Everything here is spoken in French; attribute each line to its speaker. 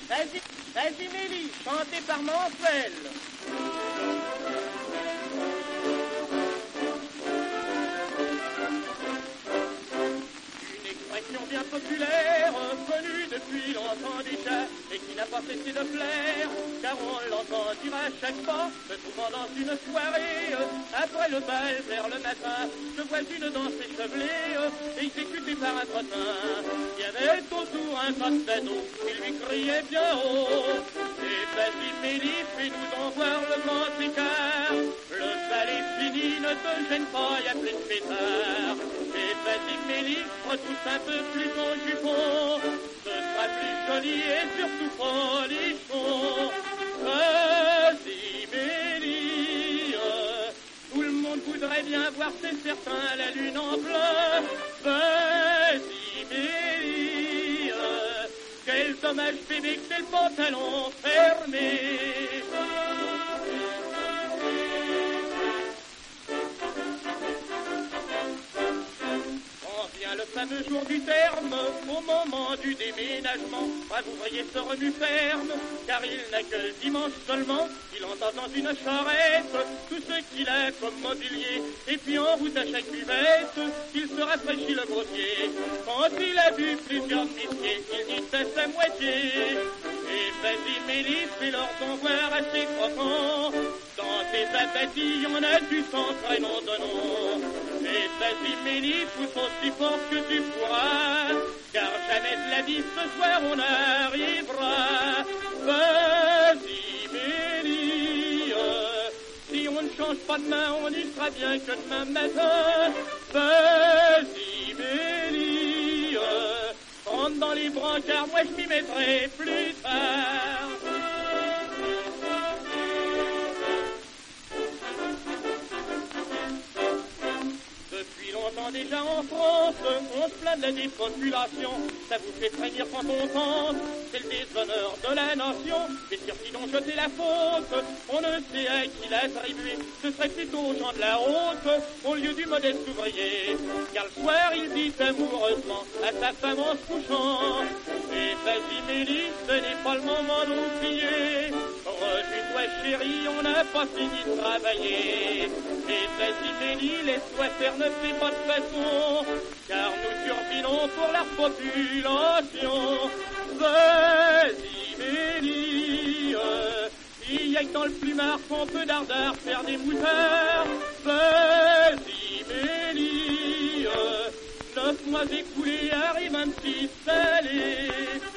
Speaker 1: Vas-y Mélie, chanté par Mansell. Une expression bien populaire, connue depuis longtemps déjà, et qui n'a pas cessé de plaire, car on l'entend dire à chaque fois, se trouvant dans une soirée, après le bal vers le matin, je vois une danse échevelée, exécutée par un trottin. Il y avait autour un casse-cadeau, il lui criait bien haut, et vas-y Mélie, fais-nous en voir le grand écart. Le bal est fini, ne te gêne pas, y a plus de pétard. Et vas-y Mélie, retrousse un peu plus ton jupon, ce sera plus joli et surtout folichon. Vas-y Mélie, tout le monde voudrait bien voir, c'est certain, la lune en plein. Vas-y Mélie, quel dommage bébé que t'aies le pantalon fermé. Le fameux jour du terme, au moment du déménagement, brave ouvrier se remue ferme, car il n'a que le dimanche seulement qu'il entend dans une charrette tout ce qu'il a comme mobilier, et puis en route à chaque buvette, il se rafraîchit le brossier. Quand il a bu plusieurs pipiers, il dit c'est sa moitié. Et vas-y Mélie, fais-leur ton voir assez croquant, dans tes apathis, y'en a du sang, prénom de nom. Et vas-y Mélie, pousse aussi fort que tu pourras, car jamais de la vie ce soir on arrivera. Vas-y Mélie, si on ne change pas demain, on y sera bien que demain matin. Vas-y Mélie, rentre dans les brancards, moi je m'y mettrai plus tard. Déjà en France, on se plaint de la dépopulation, ça vous fait frémir quand on pense, c'est le déshonneur de la nation, les circuits dont jeté la faute, on ne sait à qui l'attribuer, ce serait plutôt aux gens de la haute, au lieu du modeste ouvrier, car le soir il dit amoureusement à sa femme en se couchant, et vas-y Mélie, ce n'est pas le moment d'oublier, revue-toi chérie, on n'a pas fini de travailler, et vas-y Mélie, laisse-toi faire, ne fais pas de façon, car nous turbinons pour la population. Vas-y Mélie, il y a que dans le plumard qu'on peut dardard faire des moutards. Vas-y Mélie, 9 mois écoulés, arrive un petit salé.